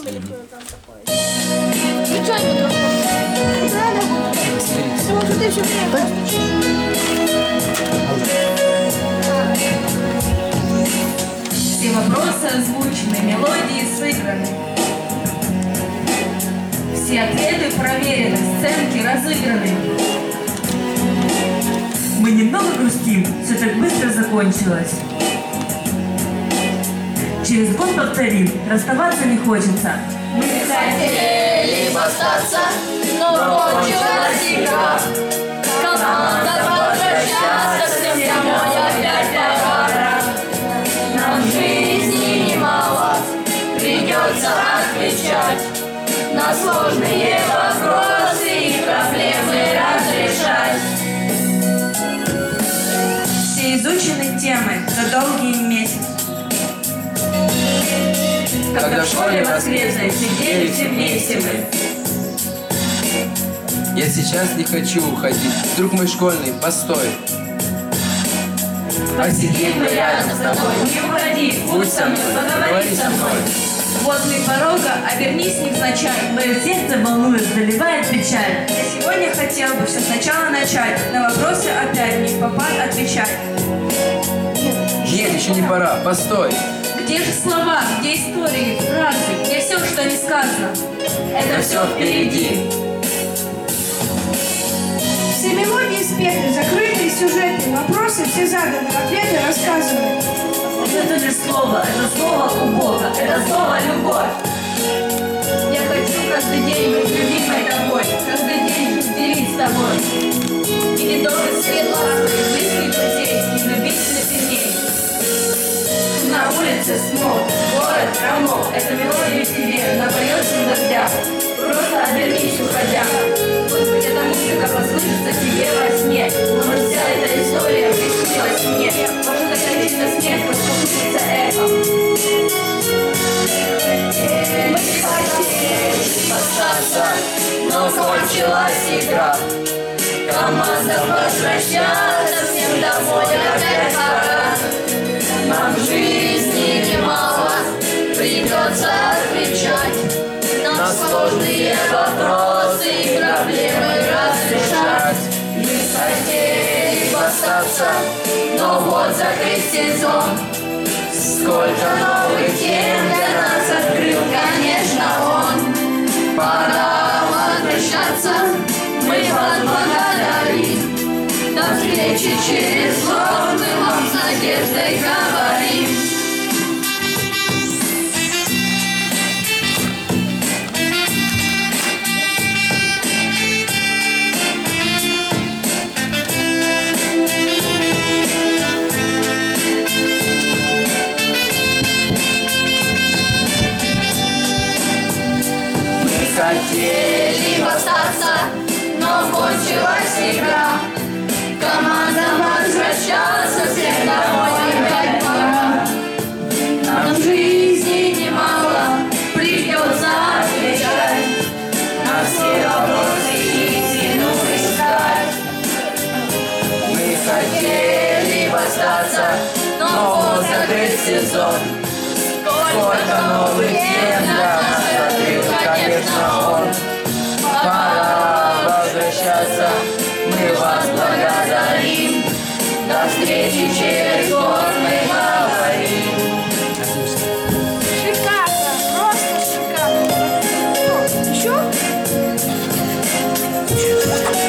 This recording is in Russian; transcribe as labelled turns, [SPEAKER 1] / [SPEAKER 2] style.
[SPEAKER 1] последний.
[SPEAKER 2] Ничего не буду. Потому что ты еще
[SPEAKER 3] Все вопросы озвучены, мелодии сыграны. Все ответы проверены, сценки разыграны. Мы немного грустим, все так быстро закончилось. Через год повторим, расставаться не хочется.
[SPEAKER 2] Мы хотели остаться, но кончилась игра. Команда возвращаться, всем домой опять пора. Нам жизни немало, придется отвечать на сложные вопросы и проблемы разрешать.
[SPEAKER 3] Все изучены темы за долгий месяц. Когда в школе воскресной сидели все вместе мы.
[SPEAKER 1] Я сейчас не хочу уходить, друг мой школьный, постой.
[SPEAKER 3] Посидим мы рядом с тобой, не уходи, будь со мной, поговори со мной. Возле порога обернись невзначай, мое сердце волнует, заливает печаль. Я сегодня хотел бы все сначала начать, на вопросы опять не в попад отвечать.
[SPEAKER 1] Нет, еще не пора, постой.
[SPEAKER 3] Где же слова, где истории, фразы, где все, что не сказано? Это все впереди.
[SPEAKER 2] Все мелодии спеты, закрытые сюжеты, вопросы все заданы, ответы рассказаны.
[SPEAKER 3] Это же слово, это слово у Бога, это слово любовь. Я хочу каждый день быть любимой тобой, каждый день делить с тобой. И недолго свет ласковых близких друзей, любить сильней. На улице смог, город промок, эту мелодию тебе напоется в дождях. Просто обернись, уходя. Может быть, эта музыка послышится тебе во сне. Может, вся эта история приснилась мне. Может, эта личная смерть послушается эхом.
[SPEAKER 2] Мы хотели остаться, но кончилась игра. Команда возвращаться, всем домой опять пора. Нам жизни немало, придется отвечать на сложные вопросы и проблемы разрешать. Мы хотели остаться, но вот закрыть сезон. Сколько новых тем для нас открыл, конечно, он. Пора возвращаться, мы вас благодарим. До встречи через год, мы вам с надеждой говорим. Хотели остаться, но кончилась игра. Команда возвращаться, всем домой опять пора. Нам жизни немало, придется отвечать на все вопросы истину искать. Мы хотели остаться, но вот закрыть сезон. Сколько новых тем для нас открыл, конечно, он. Пора возвращаться, мы вас благодарим. До встречи через год, мы говорим. Шикарно, просто шикарно. Еще?